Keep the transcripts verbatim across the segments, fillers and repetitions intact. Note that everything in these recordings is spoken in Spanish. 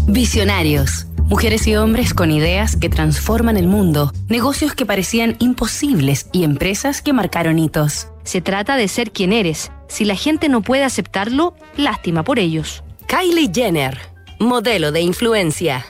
Visionarios. Mujeres y hombres con ideas que transforman el mundo, negocios que parecían imposibles y empresas que marcaron hitos. Se trata de ser quien eres. Si la gente no puede aceptarlo, lástima por ellos. Kylie Jenner, modelo de influencia.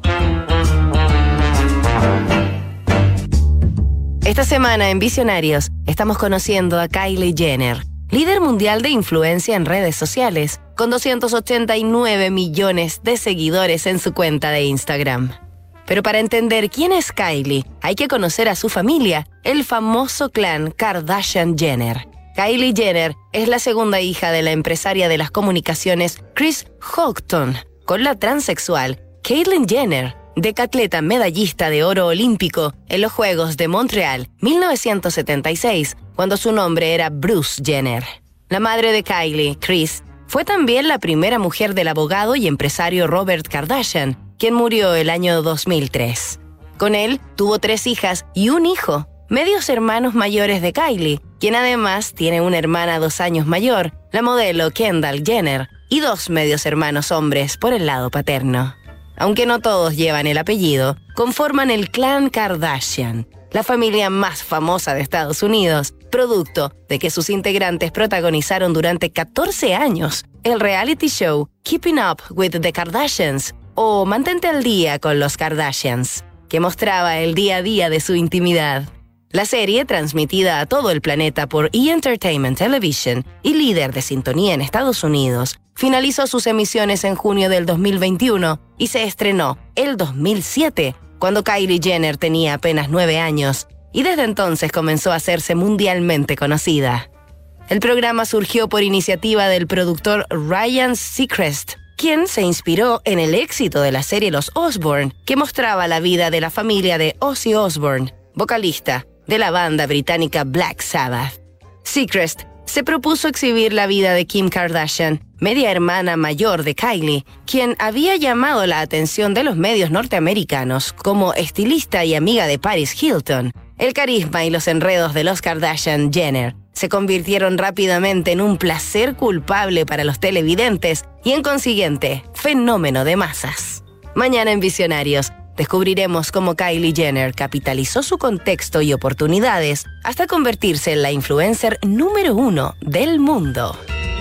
Esta semana en Visionarios estamos conociendo a Kylie Jenner, líder mundial de influencia en redes sociales, con doscientos ochenta y nueve millones de seguidores en su cuenta de Instagram. Pero para entender quién es Kylie, hay que conocer a su familia, el famoso clan Kardashian-Jenner. Kylie Jenner es la segunda hija de la empresaria de las comunicaciones Kris Houghton, con la transexual Caitlyn Jenner, decatleta medallista de oro olímpico en los Juegos de Montreal mil novecientos setenta y seis, cuando su nombre era Bruce Jenner. La madre de Kylie, Kris, fue también la primera mujer del abogado y empresario Robert Kardashian, quien murió el año dos mil tres. Con él tuvo tres hijas y un hijo, medios hermanos mayores de Kylie, quien además tiene una hermana dos años mayor, la modelo Kendall Jenner, y dos medios hermanos hombres por el lado paterno. Aunque no todos llevan el apellido, conforman el clan Kardashian, la familia más famosa de Estados Unidos, producto de que sus integrantes protagonizaron durante catorce años el reality show Keeping Up with the Kardashians o Mantente al día con los Kardashians, que mostraba el día a día de su intimidad. La serie, transmitida a todo el planeta por E! Entertainment Television y líder de sintonía en Estados Unidos, finalizó sus emisiones en junio del dos mil veintiuno y se estrenó el dos mil siete, cuando Kylie Jenner tenía apenas nueve años, y desde entonces comenzó a hacerse mundialmente conocida. El programa surgió por iniciativa del productor Ryan Seacrest, quien se inspiró en el éxito de la serie Los Osbourne, que mostraba la vida de la familia de Ozzy Osbourne, vocalista de la banda británica Black Sabbath. Seacrest se propuso exhibir la vida de Kim Kardashian, media hermana mayor de Kylie, quien había llamado la atención de los medios norteamericanos como estilista y amiga de Paris Hilton. El carisma y los enredos de los Kardashian-Jenner se convirtieron rápidamente en un placer culpable para los televidentes y, en consiguiente, fenómeno de masas. Mañana en Visionarios descubriremos cómo Kylie Jenner capitalizó su contexto y oportunidades hasta convertirse en la influencer número uno del mundo.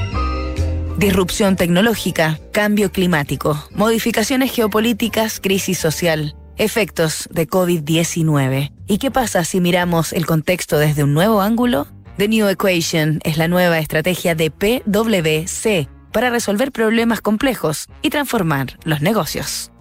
Disrupción tecnológica, cambio climático, modificaciones geopolíticas, crisis social, efectos de covid diecinueve. ¿Y qué pasa si miramos el contexto desde un nuevo ángulo? The New Equation es la nueva estrategia de P W C para resolver problemas complejos y transformar los negocios.